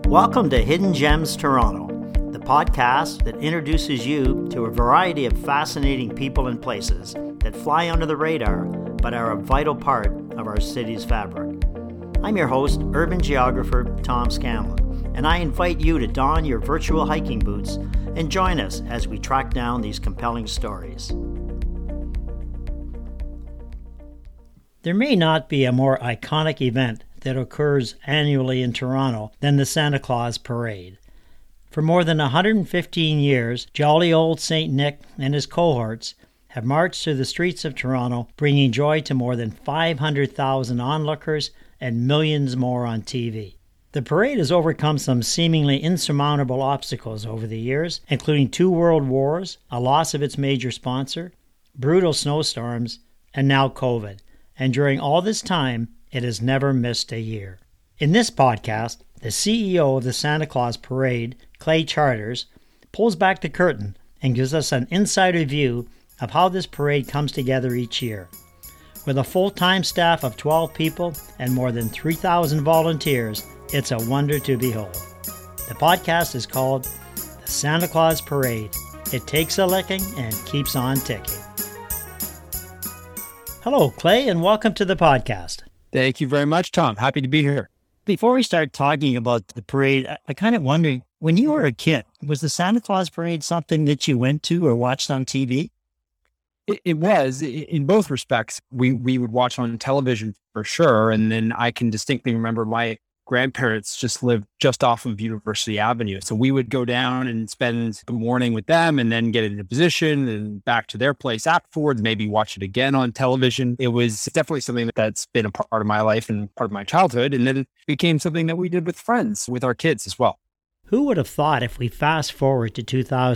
Welcome to Hidden Gems Toronto, the podcast that introduces you to a variety of fascinating people and places that fly under the radar but are a vital part of our city's fabric. I'm your host, urban geographer Tom Scanlon, and I invite you to don your virtual hiking boots and join us as we track down these compelling stories. There may not be a more iconic event that occurs annually in Toronto than the Santa Claus Parade. For more than 115 years, jolly old St. Nick and his cohorts have marched through the streets of Toronto, bringing joy to more than 500,000 onlookers and millions more on TV. The parade has overcome some seemingly insurmountable obstacles over the years, including 2 world wars, a loss of its major sponsor, brutal snowstorms, and now COVID. And during all this time, it has never missed a year. In this podcast, the CEO of the Santa Claus Parade, Clay Charters, pulls back the curtain and gives us an insider view of how this parade comes together each year. With a full-time staff of 12 people and more than 3,000 volunteers, it's a wonder to behold. The podcast is called The Santa Claus Parade. It takes a licking and keeps on ticking. Hello, Clay, and welcome to the podcast. Thank you very much, Tom. Happy to be here. Before we start talking about the parade, I kind of wondering, when you were a kid, was the Santa Claus Parade something that you went to or watched on TV? It was, in both respects. We would watch on television for sure. And then I can distinctly remember my grandparents just lived just off of University Avenue. So we would go down and spend the morning with them and then get into position and back to their place afterwards, maybe watch it again on television. It was definitely something that's been a part of my life and part of my childhood. And then it became something that we did with friends, with our kids as well. Who would have thought if we fast forward to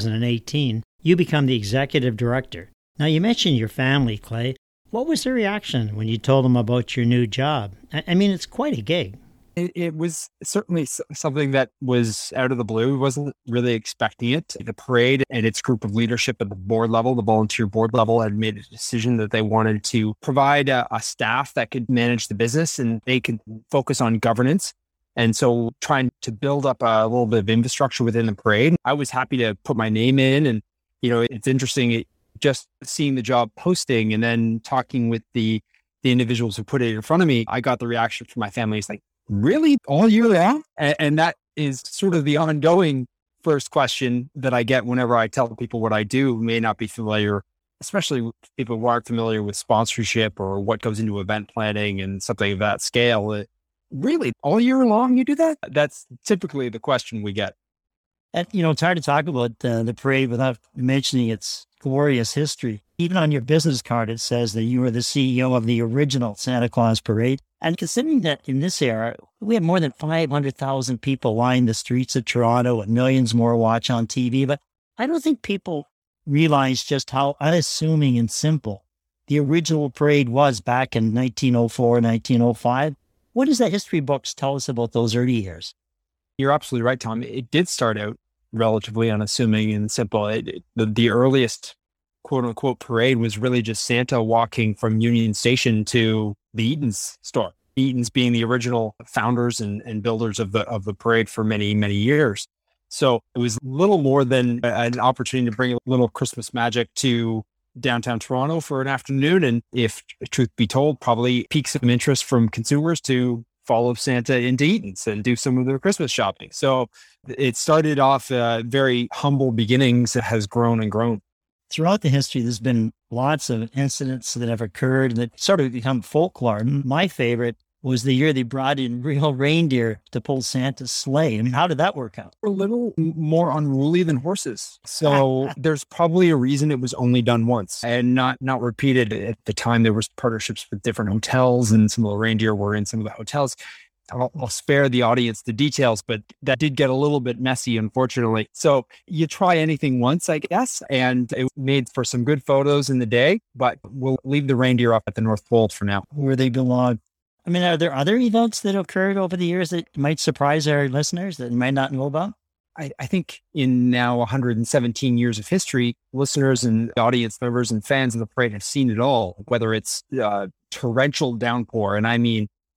2018, you become the executive director? Now, you mentioned your family, Clay. What was their reaction when you told them about your new job? I mean, it's quite a gig. It was certainly something that was out of the blue. Wasn't really expecting it. The parade and its group of leadership at the board level, the volunteer board level, had made a decision that they wanted to provide a staff that could manage the business and they could focus on governance. And so trying to build up a little bit of infrastructure within the parade, I was happy to put my name in. And, it's interesting just seeing the job posting and then talking with the individuals who put it in front of me. I got the reaction from my family. It's like, really? All year long? And that is sort of the ongoing first question that I get whenever I tell people what I do, who may not be familiar, especially people who aren't familiar with sponsorship or what goes into event planning and something of that scale. Really? All year long you do that? That's typically the question we get. And, it's hard to talk about the parade without mentioning its glorious history. Even on your business card, it says that you were the CEO of the original Santa Claus Parade. And considering that in this era, we have more than 500,000 people line the streets of Toronto and millions more watch on TV, but I don't think people realize just how unassuming and simple the original parade was back in 1904, 1905. What does the history books tell us about those early years? You're absolutely right, Tom. It did start out relatively unassuming and simple. The earliest quote unquote parade was really just Santa walking from Union Station to the Eaton's store. Eaton's being the original founders and builders of the parade for many, many years. So it was little more than an opportunity to bring a little Christmas magic to downtown Toronto for an afternoon. And if truth be told, probably pique some interest from consumers to follow Santa into Eaton's and do some of their Christmas shopping. So it started off very humble beginnings. It has grown and grown. Throughout the history, there's been lots of incidents that have occurred that sort of become folklore. My favorite was the year they brought in real reindeer to pull Santa's sleigh. I mean, how did that work out? We're a little more unruly than horses. So there's probably a reason it was only done once and not repeated. At the time, there was partnerships with different hotels and some of the reindeer were in some of the hotels. I'll spare the audience the details, but that did get a little bit messy, unfortunately. So you try anything once, I guess, and it made for some good photos in the day, but we'll leave the reindeer up at the North Pole for now. Where they belong. I mean, are there other events that occurred over the years that might surprise our listeners that you might not know about? I think in now 117 years of history, listeners and audience members and fans of the parade have seen it all, whether it's torrential downpour, and I mean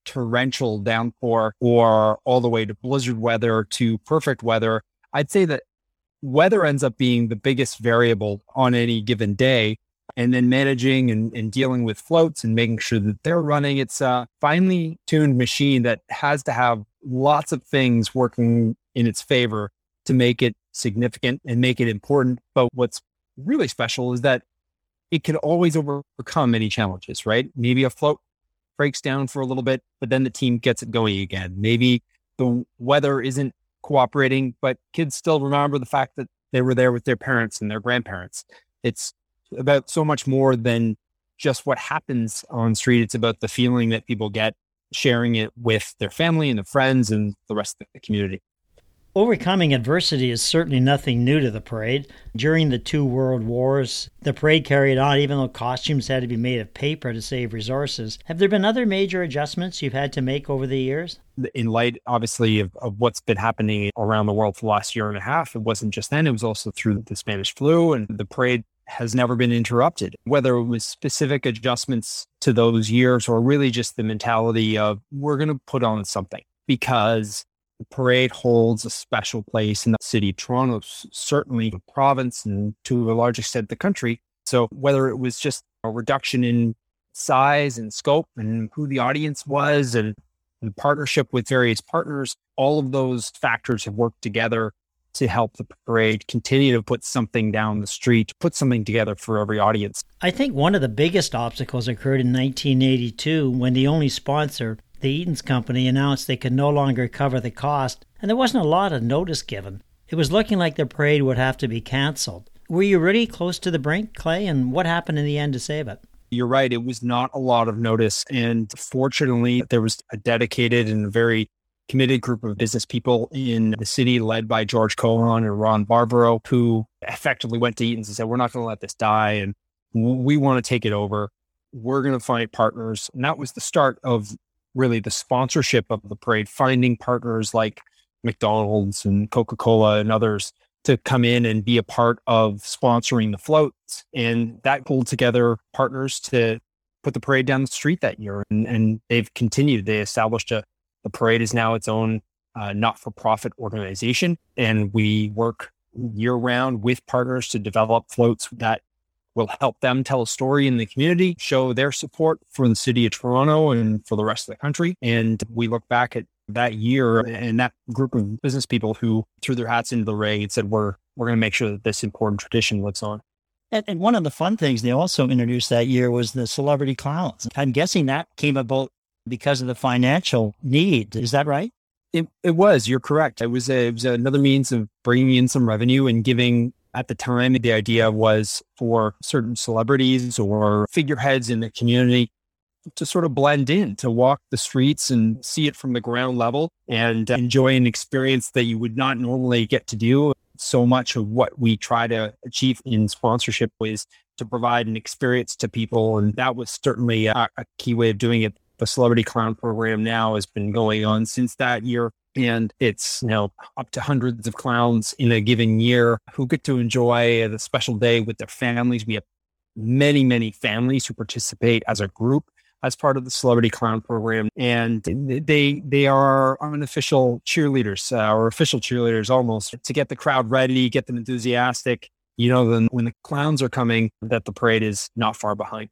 torrential downpour or all the way to blizzard weather to perfect weather, I'd say that weather ends up being the biggest variable on any given day. And then managing and dealing with floats and making sure that they're running. It's a finely tuned machine that has to have lots of things working in its favor to make it significant and make it important. But what's really special is that it can always overcome any challenges, right? Maybe a float breaks down for a little bit, but then the team gets it going again. Maybe the weather isn't cooperating, but kids still remember the fact that they were there with their parents and their grandparents. It's about so much more than just what happens on street. It's about the feeling that people get sharing it with their family and their friends and the rest of the community. Overcoming adversity is certainly nothing new to the parade. During the two world wars, the parade carried on even though costumes had to be made of paper to save resources. Have there been other major adjustments you've had to make over the years? In light, obviously, of what's been happening around the world for the last year and a half, it wasn't just then, it was also through the Spanish flu, and the parade has never been interrupted. Whether it was specific adjustments to those years or really just the mentality of we're going to put on something because the parade holds a special place in the city of Toronto, certainly the province and to a large extent the country. So whether it was just a reduction in size and scope and who the audience was and the partnership with various partners, all of those factors have worked together to help the parade continue to put something down the street, put something together for every audience. I think one of the biggest obstacles occurred in 1982 when the only sponsor, the Eaton's Company, announced they could no longer cover the cost, and there wasn't a lot of notice given. It was looking like the parade would have to be canceled. Were you really close to the brink, Clay, and what happened in the end to save it? You're right. It was not a lot of notice. And fortunately, there was a dedicated and very committed group of business people in the city led by George Cohan and Ron Barbaro, who effectively went to Eaton's and said, we're not going to let this die. And we want to take it over. We're going to find partners. And that was the start of really the sponsorship of the parade, finding partners like McDonald's and Coca-Cola and others to come in and be a part of sponsoring the floats. And that pulled together partners to put the parade down the street that year. And they've continued. They established the parade is now its own not-for-profit organization. And we work year-round with partners to develop floats that will help them tell a story in the community, show their support for the city of Toronto and for the rest of the country. And we look back at that year and that group of business people who threw their hats into the ring and said, we're going to make sure that this important tradition lives on. And one of the fun things they also introduced that year was the celebrity clowns. I'm guessing that came about because of the financial need. Is that right? It was. You're correct. It was another means of bringing in some revenue and giving. At the time, the idea was for certain celebrities or figureheads in the community to sort of blend in, to walk the streets and see it from the ground level and enjoy an experience that you would not normally get to do. So much of what we try to achieve in sponsorship was to provide an experience to people. And that was certainly a key way of doing it. The Celebrity Clown program now has been going on since that year. And it's now up to hundreds of clowns in a given year who get to enjoy the special day with their families. We have many, many families who participate as a group as part of the Celebrity Clown program. And they are unofficial cheerleaders or official cheerleaders almost to get the crowd ready, get them enthusiastic. You know, then when the clowns are coming, that the parade is not far behind.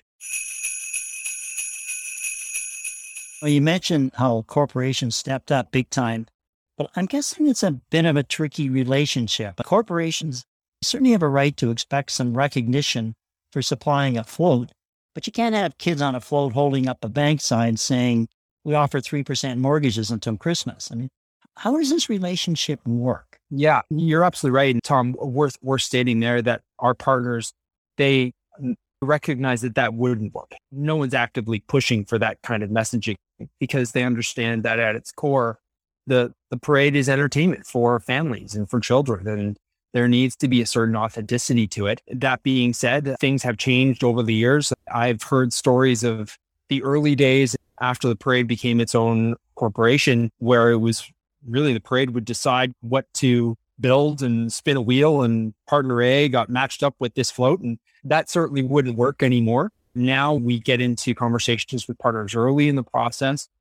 Well, you mentioned how corporations stepped up big time, but I'm guessing it's a bit of a tricky relationship. Corporations certainly have a right to expect some recognition for supplying a float, but you can't have kids on a float holding up a bank sign saying, we offer 3% mortgages until Christmas. I mean, how does this relationship work? Yeah, you're absolutely right. And Tom, worth stating there that our partners, they recognize that wouldn't work. No one's actively pushing for that kind of messaging because they understand that at its core, the parade is entertainment for families and for children. And there needs to be a certain authenticity to it. That being said, things have changed over the years. I've heard stories of the early days after the parade became its own corporation, where it was really the parade would decide what to build and spin a wheel, and partner A got matched up with this float. And that certainly wouldn't work anymore. Now we get into conversations with partners early in the process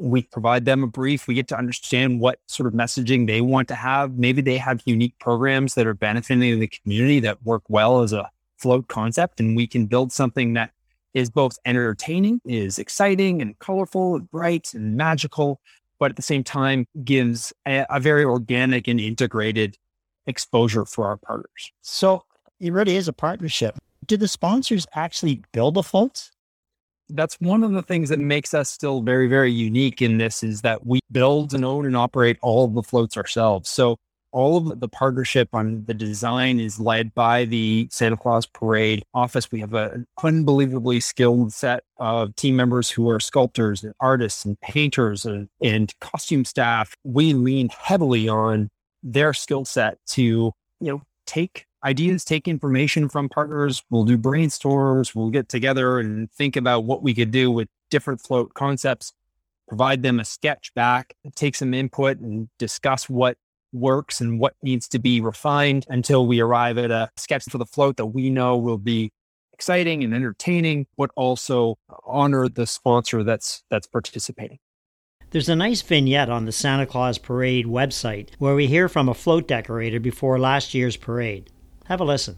We provide them a brief. We get to understand what sort of messaging they want to have. Maybe they have unique programs that are benefiting the community that work well as a float concept. And we can build something that is both entertaining, is exciting and colorful, and bright and magical, but at the same time gives a very organic and integrated exposure for our partners. So it really is a partnership. Do the sponsors actually build the floats? That's one of the things that makes us still very, very unique in this is that we build and own and operate all of the floats ourselves. So all of the partnership on the design is led by the Santa Claus Parade office. We have an unbelievably skilled set of team members who are sculptors and artists and painters and costume staff. We lean heavily on their skill set to, take ideas, take information from partners. We'll do brainstorms. We'll get together and think about what we could do with different float concepts, provide them a sketch back, take some input and discuss what works and what needs to be refined until we arrive at a sketch for the float that we know will be exciting and entertaining, but also honor the sponsor that's participating. There's a nice vignette on the Santa Claus Parade website where we hear from a float decorator before last year's parade. Have a listen.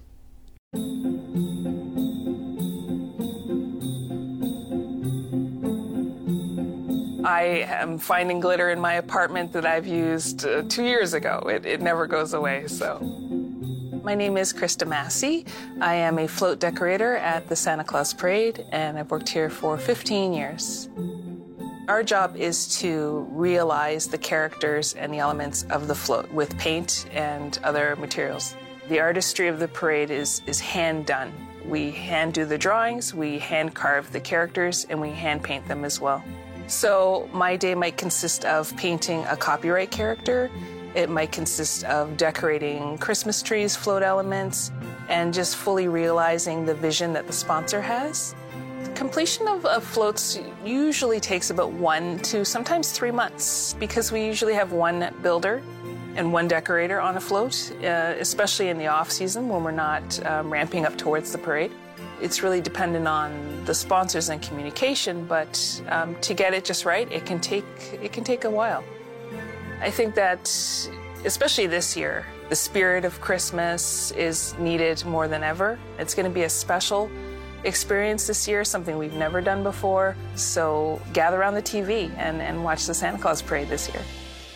I am finding glitter in my apartment that I've used 2 years ago. It never goes away, so. My name is Krista Massey. I am a float decorator at the Santa Claus Parade, and I've worked here for 15 years. Our job is to realize the characters and the elements of the float with paint and other materials. The artistry of the parade is hand done. We hand do the drawings, we hand carve the characters, and we hand paint them as well. So my day might consist of painting a copyright character. It might consist of decorating Christmas trees, float elements, and just fully realizing the vision that the sponsor has. Completion of floats usually takes about 1 to sometimes 3 months because we usually have one builder and one decorator on a float, especially in the off season when we're not ramping up towards the parade. It's really dependent on the sponsors and communication, but to get it just right, it can take a while. I think that, especially this year, the spirit of Christmas is needed more than ever. It's going to be a special experience this year, something we've never done before. So gather around the TV and watch the Santa Claus Parade this year.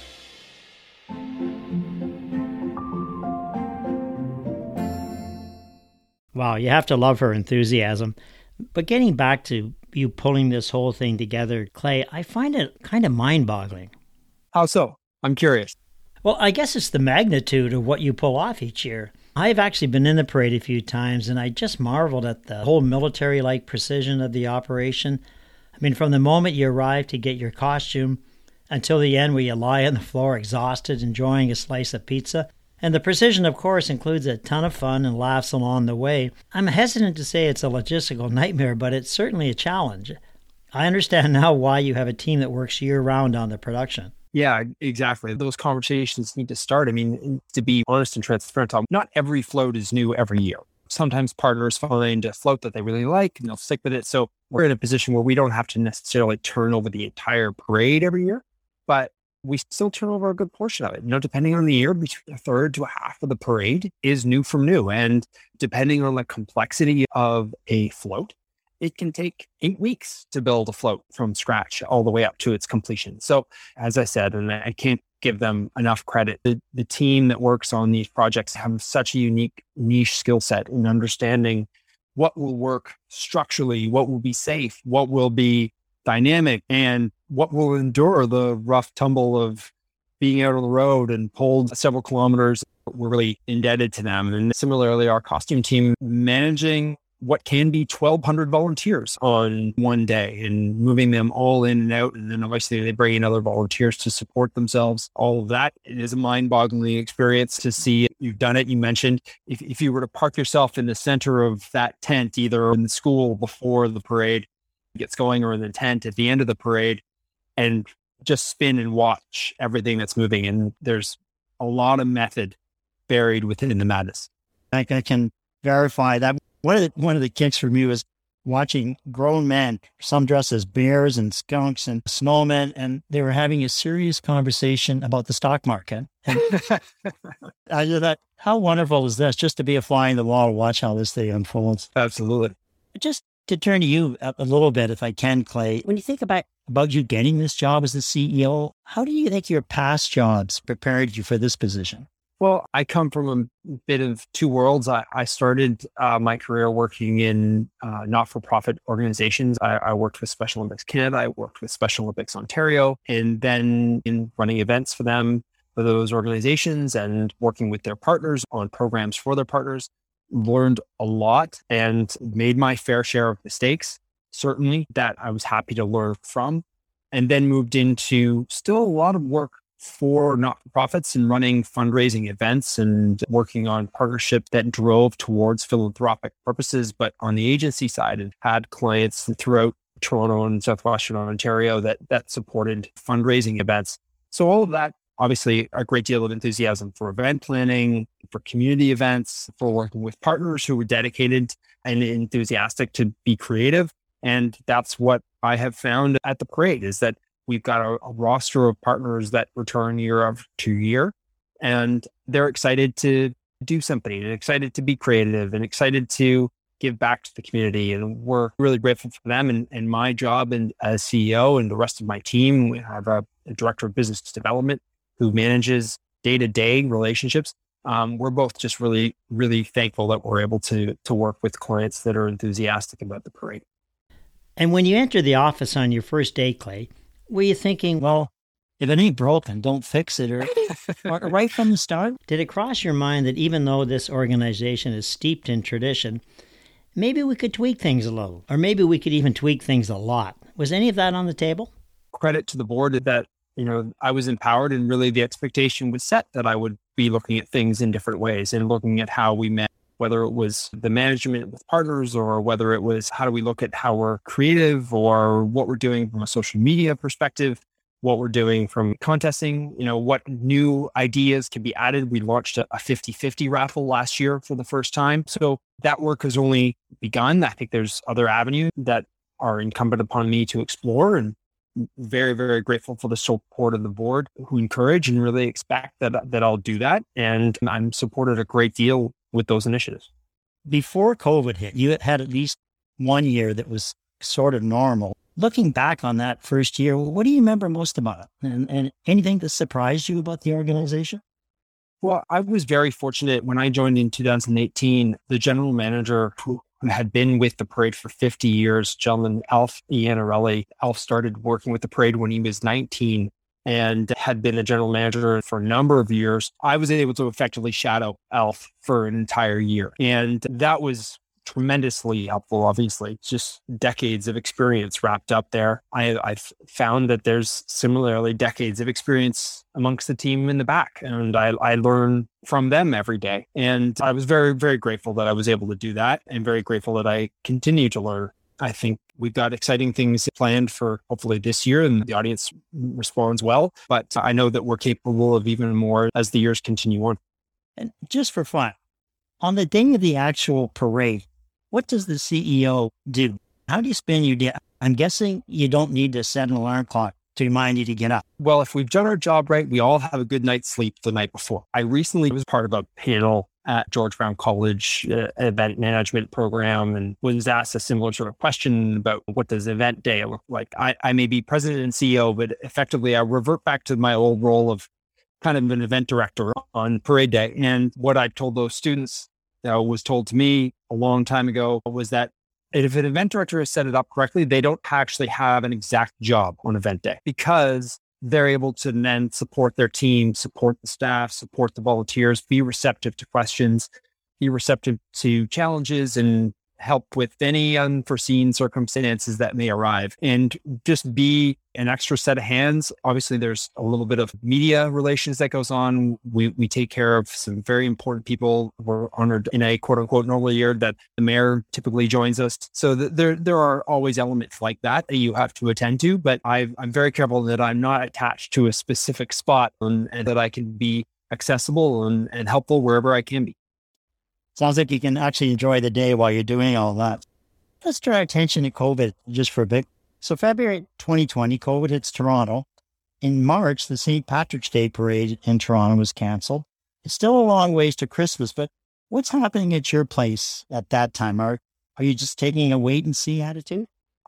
Wow, you have to love her enthusiasm. But getting back to you pulling this whole thing together, Clay, I find it kind of mind-boggling. How so? I'm curious. Well, I guess it's the magnitude of what you pull off each year. I've actually been in the parade a few times, and I just marveled at the whole military-like precision of the operation. I mean, from the moment you arrive to get your costume until the end where you lie on the floor exhausted, enjoying a slice of pizza. And the precision, of course, includes a ton of fun and laughs along the way. I'm hesitant to say it's a logistical nightmare, but it's certainly a challenge. I understand now why you have a team that works year-round on the production. Yeah, exactly. Those conversations need to start. I mean, to be honest and transparent, not every float is new every year. Sometimes partners find a float that they really like and they'll stick with it. So we're in a position where we don't have to necessarily turn over the entire parade every year, but we still turn over a good portion of it. Depending on the year, between a third to a half of the parade is new from new. And depending on the complexity of a float, it can take 8 weeks to build a float from scratch all the way up to its completion. So as I said, and I can't give them enough credit, the team that works on these projects have such a unique niche skill set in understanding what will work structurally, what will be safe, what will be dynamic, and what will endure the rough tumble of being out on the road and pulled several kilometers. We're really indebted to them. And similarly, our costume team managing what can be 1,200 volunteers on one day and moving them all in and out. And then obviously they bring in other volunteers to support themselves. All of that, it is a mind-boggling experience to see. You've done it. You mentioned if you were to park yourself in the center of that tent, either in the school before the parade gets going or in the tent at the end of the parade, and just spin and watch everything that's moving. And there's a lot of method buried within the madness. I can verify that. One of the kicks for me was watching grown men, some dressed as bears and skunks and snowmen, and they were having a serious conversation about the stock market. And I just thought, how wonderful is this, just to be a fly in the wall, watch how this thing unfolds. Absolutely. Just to turn to you a little bit, if I can, Clay, when you think about you getting this job as the CEO, how do you think your past jobs prepared you for this position? Well, I come from a bit of two worlds. I started my career working in not-for-profit organizations. I worked with Special Olympics Canada. I worked with Special Olympics Ontario, and then in running events for them, for those organizations, and working with their partners on programs for their partners. Learned a lot and made my fair share of mistakes, certainly, that I was happy to learn from. And then moved into still a lot of work for not-for-profits and running fundraising events and working on partnerships that drove towards philanthropic purposes. But on the agency side, and had clients throughout Toronto and Southwestern Ontario that supported fundraising events. So all of that, obviously, a great deal of enthusiasm for event planning, for community events, for working with partners who were dedicated and enthusiastic to be creative. And that's what I have found at the parade, is that we've got a roster of partners that return year after year, and they're excited to do something and excited to be creative and excited to give back to the community. And we're really grateful for them. And my job and as CEO and the rest of my team, we have a director of business development who manages day-to-day relationships. We're both just really, really thankful that we're able to work with clients that are enthusiastic about the parade. And when you entered the office on your first day, Clay, were you thinking, well, if it ain't broken, don't fix it, or right from the start? Did it cross your mind that even though this organization is steeped in tradition, maybe we could tweak things a little, or maybe we could even tweak things a lot? Was any of that on the table? Credit to the board that, I was empowered, and really the expectation was set that I would be looking at things in different ways and looking at how we met, whether it was the management with partners or whether it was how do we look at how we're creative or what we're doing from a social media perspective, what we're doing from contesting, what new ideas can be added. We launched a 50-50 raffle last year for the first time. So that work has only begun. I think there's other avenues that are incumbent upon me to explore, and very, very grateful for the support of the board who encourage and really expect that I'll do that. And I'm supported a great deal with those initiatives. Before COVID hit, you had at least 1 year that was sort of normal. Looking back on that first year, what do you remember most about it? And anything that surprised you about the organization? Well, I was very fortunate when I joined in 2018. The general manager who had been with the parade for 50 years, gentleman Alf Iannarelli. Alf started working with the parade when he was 19 and had been a general manager for a number of years. I was able to effectively shadow Alf for an entire year. And that was tremendously helpful, obviously. Just decades of experience wrapped up there. I've found that there's similarly decades of experience amongst the team in the back, and I learn from them every day. And I was very, very grateful that I was able to do that, and very grateful that I continue to learn. I think we've got exciting things planned for hopefully this year, and the audience responds well. But I know that we're capable of even more as the years continue on. And just for fun, on the day of the actual parade, what does the CEO do? How do you spend your day? I'm guessing you don't need to set an alarm clock to remind you to get up. Well, if we've done our job right, we all have a good night's sleep the night before. I recently was part of a panel at George Brown College event management program, and was asked a similar sort of question about what does event day look like. I may be president and CEO, but effectively I revert back to my old role of kind of an event director on parade day. And what I told those students was told to me a long time ago was that if an event director has set it up correctly, they don't actually have an exact job on event day, because they're able to then support their team, support the staff, support the volunteers, be receptive to questions, be receptive to challenges, and help with any unforeseen circumstances that may arrive, and just be an extra set of hands. Obviously, there's a little bit of media relations that goes on. We take care of some very important people. We're honored in a quote unquote normal year that the mayor typically joins us. So there are always elements like that you have to attend to, but I'm very careful that I'm not attached to a specific spot, and that I can be accessible and helpful wherever I can be. Sounds like you can actually enjoy the day while you're doing all that. Let's turn our attention to COVID just for a bit. So February 2020, COVID hits Toronto. In March, the St. Patrick's Day parade in Toronto was canceled. It's still a long ways to Christmas, but what's happening at your place at that time? Are you just taking a wait and see attitude?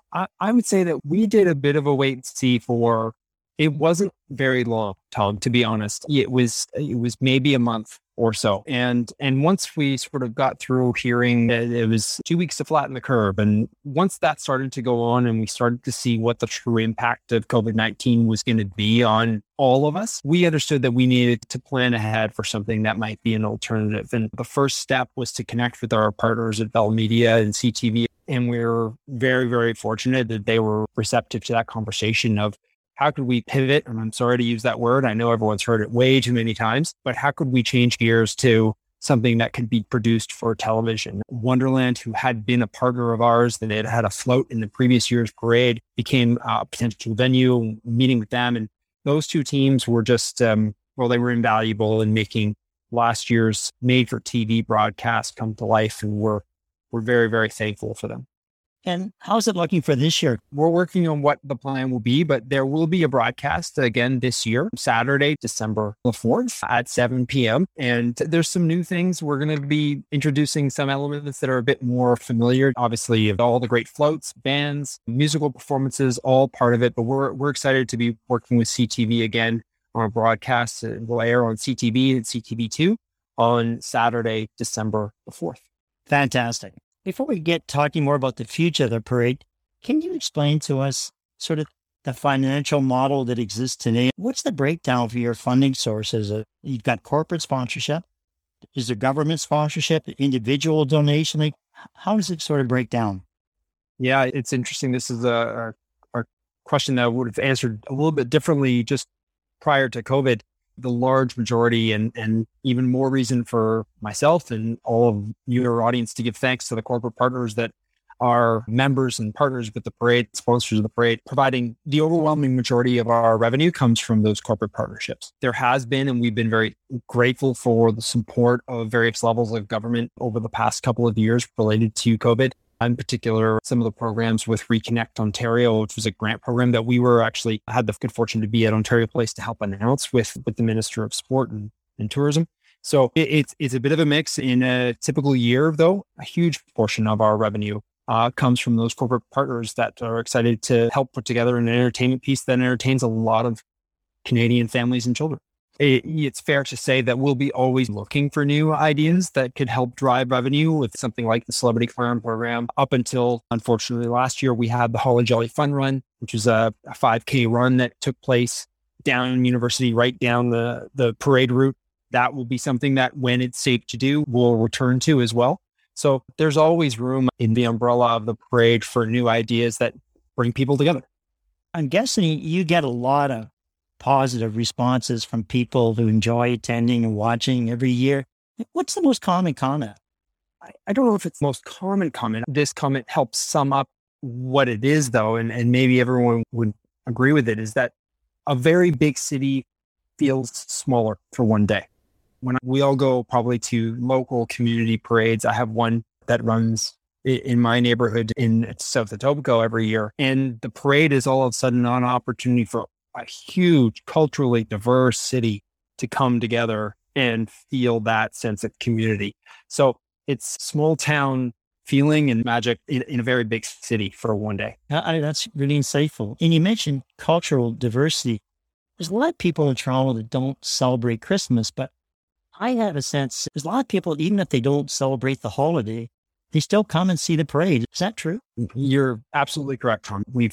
I would say that we did a bit of a wait and see for, it wasn't very long, Tom, to be honest. It was maybe a month or so. And once we sort of got through hearing that it was 2 weeks to flatten the curve, and once that started to go on and we started to see what the true impact of COVID-19 was going to be on all of us, we understood that we needed to plan ahead for something that might be an alternative. And the first step was to connect with our partners at Bell Media and CTV. And we were very, very fortunate that they were receptive to that conversation of, how could we pivot? And I'm sorry to use that word. I know everyone's heard it way too many times, but how could we change gears to something that could be produced for television? Wonderland, who had been a partner of ours, that had had a float in the previous year's parade, became a potential venue, meeting with them. And those two teams were just, they were invaluable in making last year's made for TV broadcast come to life. And we're very, very thankful for them. And how's it looking for this year? We're working on what the plan will be, but there will be a broadcast again this year, Saturday, December the 4th at 7 p.m. And there's some new things. We're going to be introducing some elements that are a bit more familiar. Obviously, all the great floats, bands, musical performances, all part of it. But we're excited to be working with CTV again on a broadcast. It will air on CTV and CTV2 on Saturday, December the 4th. Fantastic. Before we get talking more about the future of the parade, can you explain to us sort of the financial model that exists today? What's the breakdown for your funding sources? You've got corporate sponsorship. Is there government sponsorship, individual donation? Like, how does it sort of break down? Yeah, it's interesting. This is a question that I would have answered a little bit differently just prior to COVID. The large majority and even more reason for myself and all of your audience to give thanks to the corporate partners that are members and partners with the parade, sponsors of the parade, providing the overwhelming majority of our revenue comes from those corporate partnerships. There has been, and we've been very grateful for the support of various levels of government over the past couple of years related to COVID. In particular, some of the programs with Reconnect Ontario, which was a grant program that we were actually had the good fortune to be at Ontario Place to help announce with the Minister of Sport and Tourism. So it's a bit of a mix. In a typical year, though, a huge portion of our revenue comes from those corporate partners that are excited to help put together an entertainment piece that entertains a lot of Canadian families and children. It's fair to say that we'll be always looking for new ideas that could help drive revenue with something like the Celebrity Clown program. Up until, unfortunately, last year, we had the Holly Jolly Fun Run, which is a 5K run that took place down University, right down the parade route. That will be something that, when it's safe to do, we'll return to as well. So there's always room in the umbrella of the parade for new ideas that bring people together. I'm guessing you get a lot of positive responses from people who enjoy attending and watching every year. What's the most common comment? I don't know if it's the most common comment. This comment helps sum up what it is, though, and maybe everyone would agree with it, is that a very big city feels smaller for one day. When we all go probably to local community parades, I have one that runs in my neighborhood in South Etobicoke every year. And the parade is all of a sudden an opportunity for a huge, culturally diverse city to come together and feel that sense of community. So it's small town feeling and magic in a very big city for one day. That's really insightful. And you mentioned cultural diversity. There's a lot of people in Toronto that don't celebrate Christmas, but I have a sense there's a lot of people, even if they don't celebrate the holiday, they still come and see the parade. Is that true? You're absolutely correct, Tom. We've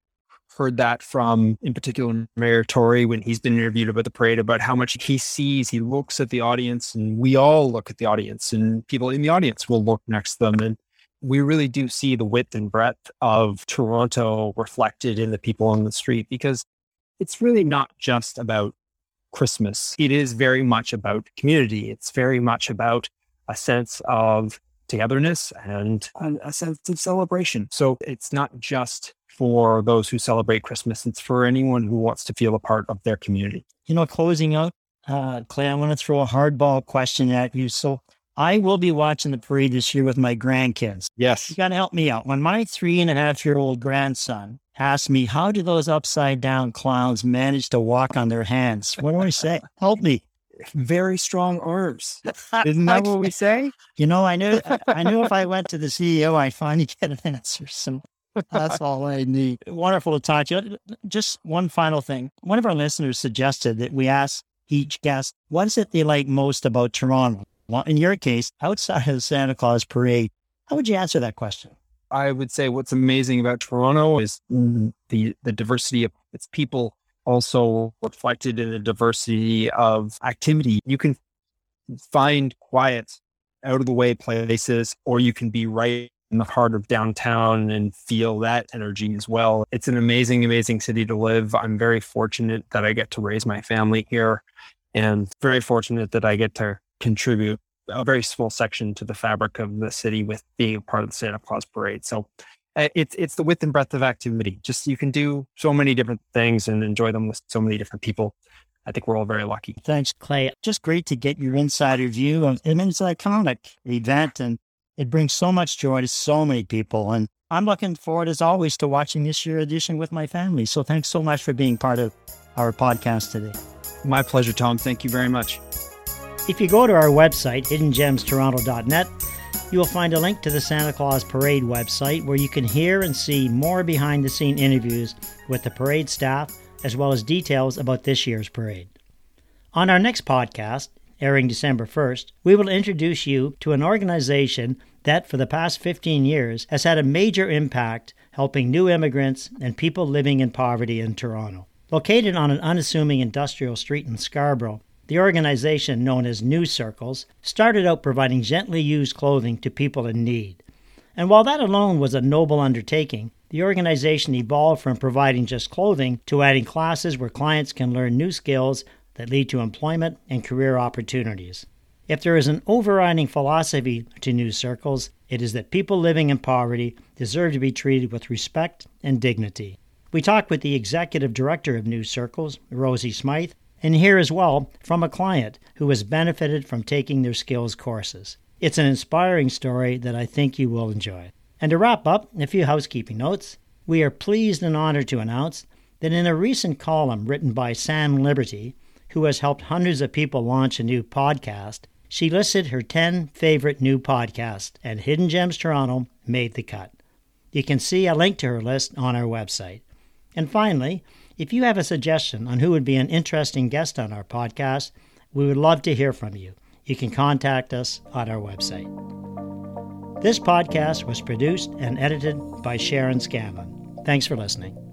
heard that from, in particular, Mayor Tory, when he's been interviewed about the parade, about how much he sees, he looks at the audience, and we all look at the audience, and people in the audience will look next to them. And we really do see the width and breadth of Toronto reflected in the people on the street, because it's really not just about Christmas. It is very much about community. It's very much about a sense of togetherness and a sense of celebration. So it's not just for those who celebrate Christmas. It's for anyone who wants to feel a part of their community. Closing out, Clay, I want to throw a hardball question at you. So I will be watching the parade this year with my grandkids. Yes. You got to help me out. When my 3.5-year-old grandson asked me, how do those upside down clowns manage to walk on their hands? What do I say? Help me. Very strong arms. Isn't that what we say? You know, I knew if I went to the CEO, I'd finally get an answer. So that's all I need. Wonderful to talk to you. Just one final thing. One of our listeners suggested that we ask each guest, what is it they like most about Toronto? Well, in your case, outside of the Santa Claus parade, how would you answer that question? I would say what's amazing about Toronto is the diversity of its people, also reflected in the diversity of activity. You can find quiet, out of the way places, or you can be right in the heart of downtown and feel that energy as well. It's an amazing, amazing city to live. I'm very fortunate that I get to raise my family here, and very fortunate that I get to contribute a very small section to the fabric of the city with being a part of the Santa Claus parade. So it's the width and breadth of activity. Just you can do so many different things and enjoy them with so many different people. I think we're all very lucky. Thanks, Clay. Just great to get your insider view. It's an iconic event, and it brings so much joy to so many people. And I'm looking forward, as always, to watching this year's edition with my family. So thanks so much for being part of our podcast today. My pleasure, Tom. Thank you very much. If you go to our website, hiddengemstoronto.net, you will find a link to the Santa Claus Parade website where you can hear and see more behind-the-scene interviews with the parade staff, as well as details about this year's parade. On our next podcast, airing December 1st, we will introduce you to an organization that for the past 15 years has had a major impact helping new immigrants and people living in poverty in Toronto. Located on an unassuming industrial street in Scarborough, the organization, known as New Circles, started out providing gently used clothing to people in need. And while that alone was a noble undertaking, the organization evolved from providing just clothing to adding classes where clients can learn new skills that lead to employment and career opportunities. If there is an overriding philosophy to New Circles, it is that people living in poverty deserve to be treated with respect and dignity. We talked with the executive director of New Circles, Rosie Smythe, and hear as well from a client who has benefited from taking their skills courses. It's an inspiring story that I think you will enjoy. And to wrap up, a few housekeeping notes. We are pleased and honored to announce that in a recent column written by Sam Liberty, who has helped hundreds of people launch a new podcast, she listed her 10 favorite new podcasts, and Hidden Gems Toronto made the cut. You can see a link to her list on our website. And finally, if you have a suggestion on who would be an interesting guest on our podcast, we would love to hear from you. You can contact us on our website. This podcast was produced and edited by Sharon Scanlon. Thanks for listening.